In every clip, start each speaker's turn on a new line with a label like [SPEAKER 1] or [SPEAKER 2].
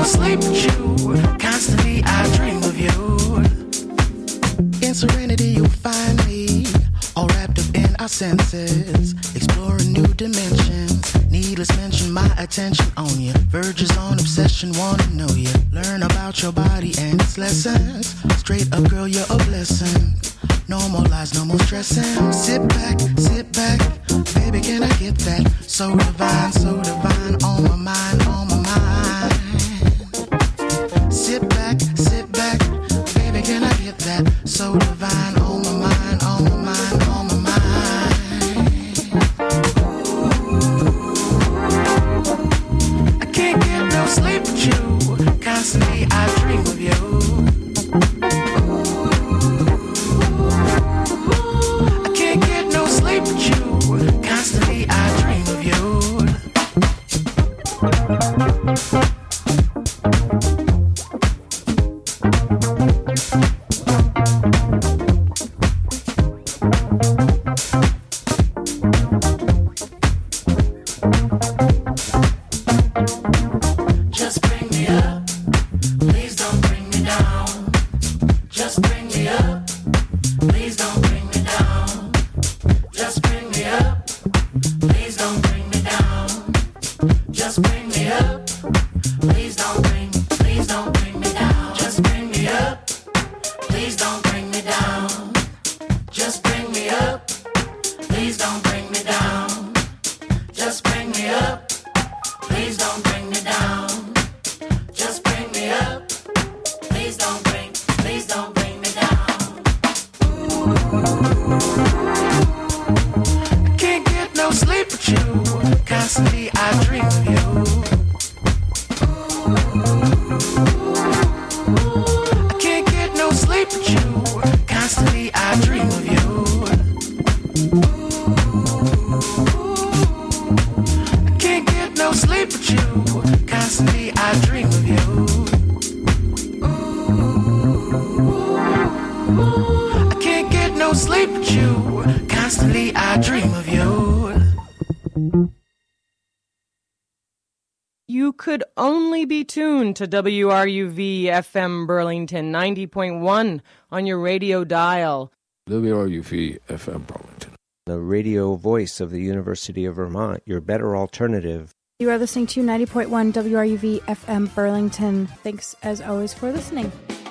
[SPEAKER 1] sleep with you. Constantly I dream of you. In serenity you'll find me, all wrapped up in our senses, exploring new dimensions. Needless mention, my attention on you. Verges on obsession, wanna know you. Learn about your body and its lessons. Straight up, girl, you're a blessing. No more lies, no more stressing. Sit back, baby, can I get that? So divine, on my mind, on my mind. Sit back, baby, can I get that? So divine, on my mind, on my mind, on my mind. I can't get no sleep with you. Constantly I dream of you. I can't get no sleep with you. Constantly I dream of you.
[SPEAKER 2] To WRUV FM Burlington 90.1 on your radio dial.
[SPEAKER 3] WRUV FM Burlington.
[SPEAKER 4] The radio voice of the University of Vermont, your better alternative.
[SPEAKER 5] You are listening to 90.1 WRUV FM Burlington. Thanks as always for listening.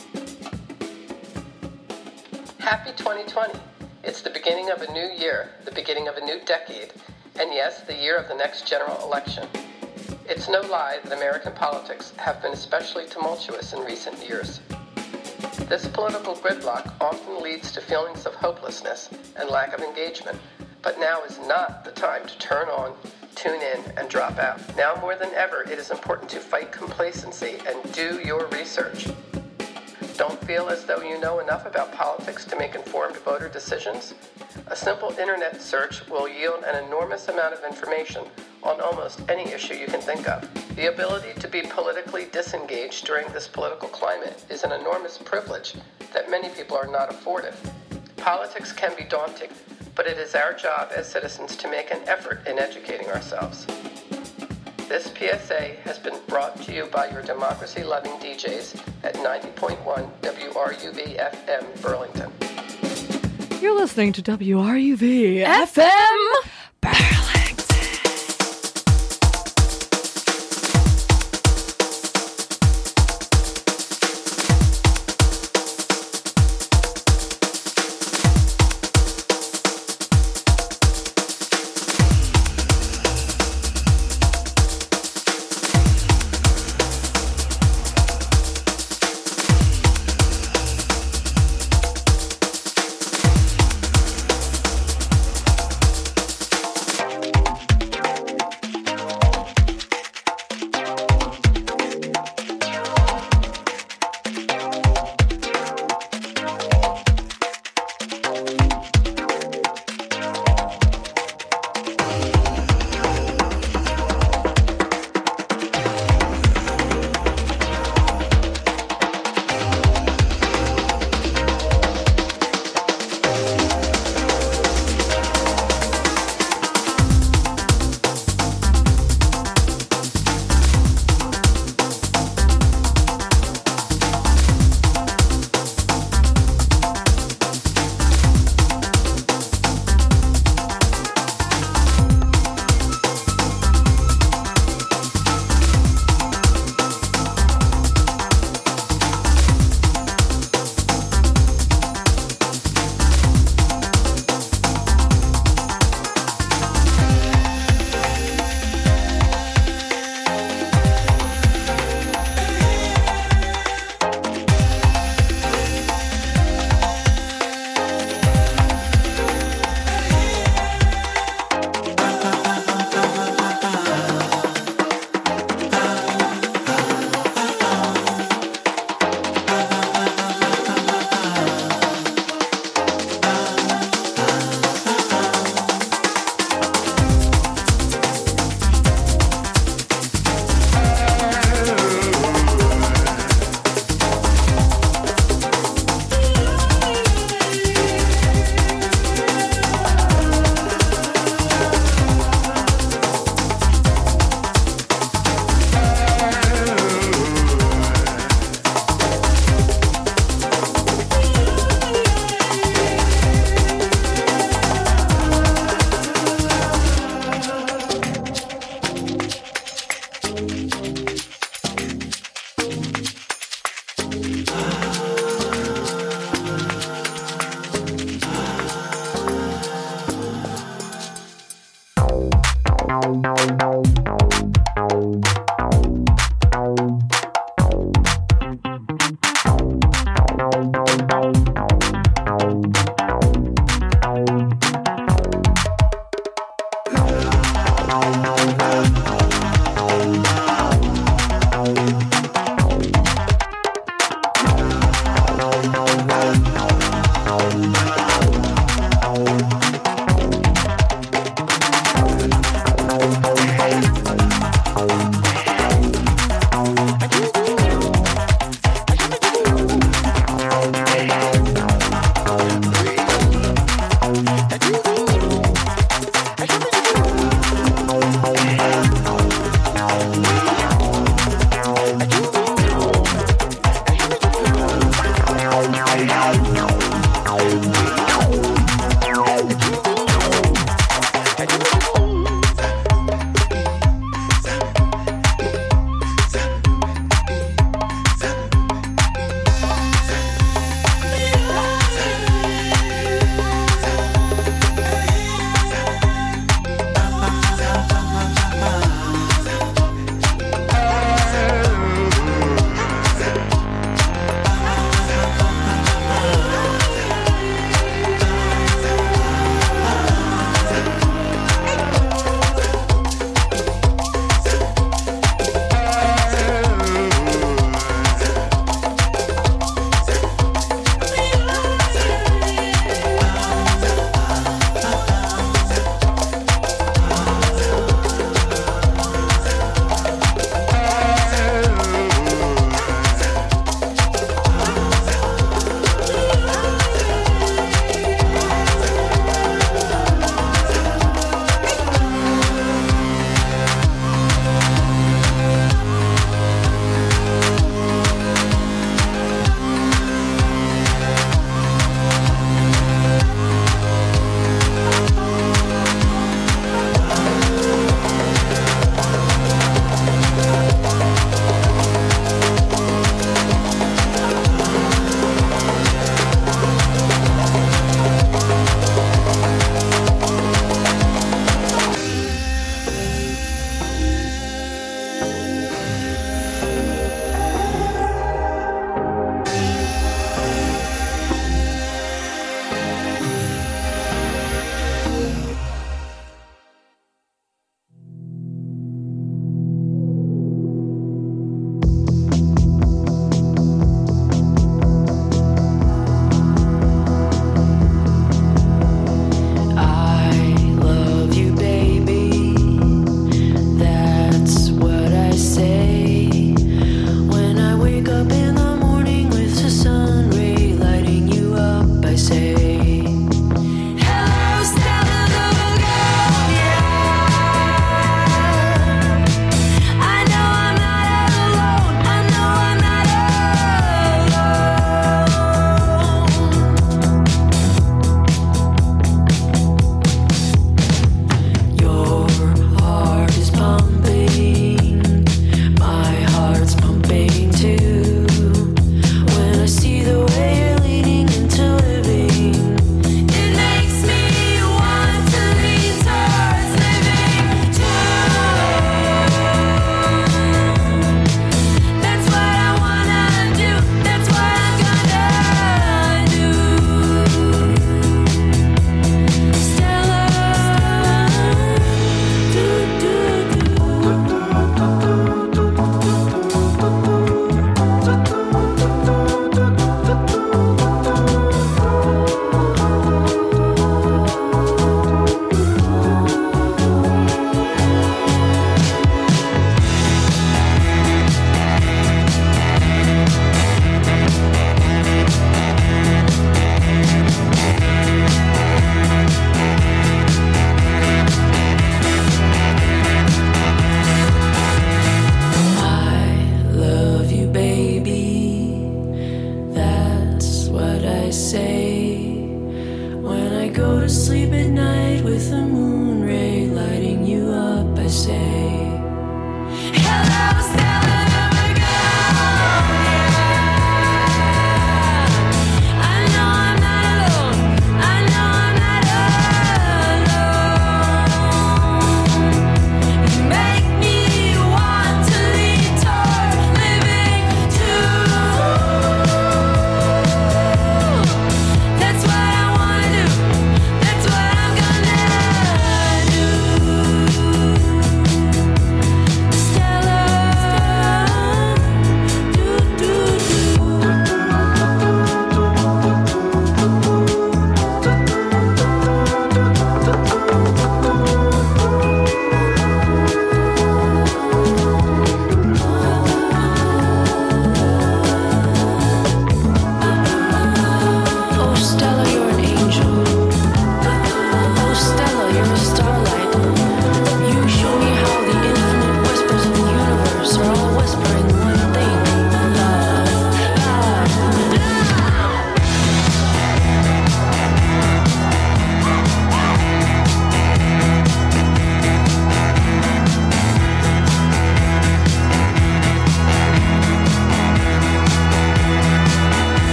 [SPEAKER 6] Happy 2020. It's the beginning of a new year, the beginning of a new decade, and yes, the year of the next general election. It's no lie that American politics have been especially tumultuous in recent years. This political gridlock often leads to feelings of hopelessness and lack of engagement, but now is not the time to turn on, tune in, and drop out. Now more than ever, it is important to fight complacency and do your research. Don't feel as though you know enough about politics to make informed voter decisions? A simple internet search will yield an enormous amount of information on almost any issue you can think of. The ability to be politically disengaged during this political climate is an enormous privilege that many people are not afforded. Politics can be daunting, but it is our job as citizens to make an effort in educating ourselves. This PSA has been brought to you by your democracy-loving DJs at 90.1 WRUV FM Burlington.
[SPEAKER 2] You're listening to WRUV FM Burlington.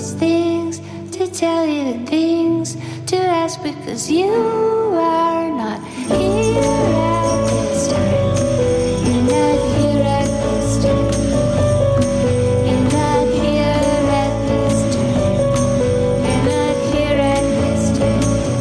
[SPEAKER 7] these things, to tell you things, to ask because you are not here at this time. You're not here at this time. You're not here at this time. You're not here at this time.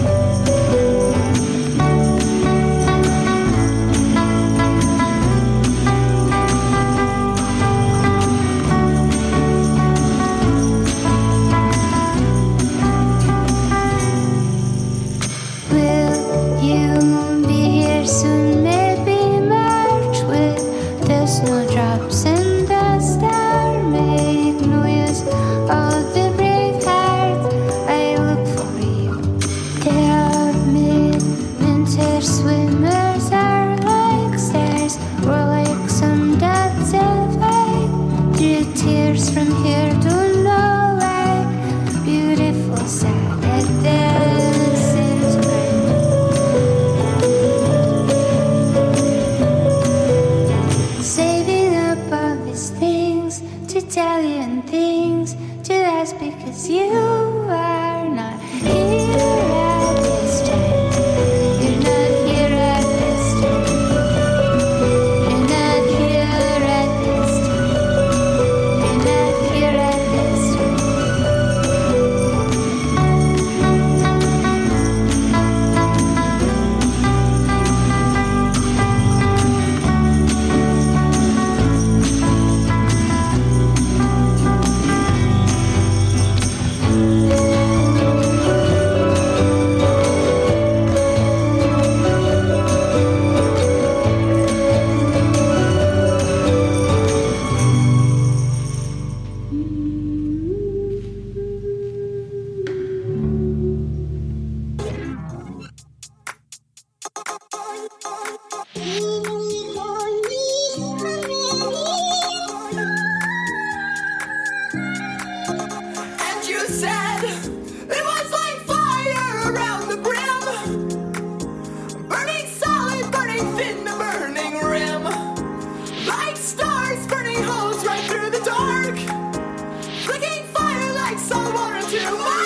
[SPEAKER 7] Will you be here soon? Maybe March with the snowdrops and the star make noise. Oh, the brave heart, I look for you. They are mid-winter swimmers, are like stars, or like some dots of light. Through tears from here to nowhere, beautiful sad at this is right. Saving up all these things, to tell you and things, to ask because you are not here at this time. You're not here at this time. You're not here at this time. You're not here at this time.
[SPEAKER 8] And you said it was like fire around the brim, burning solid, burning thin, the burning rim, like stars burning holes right through the dark, flicking fire like salt water to my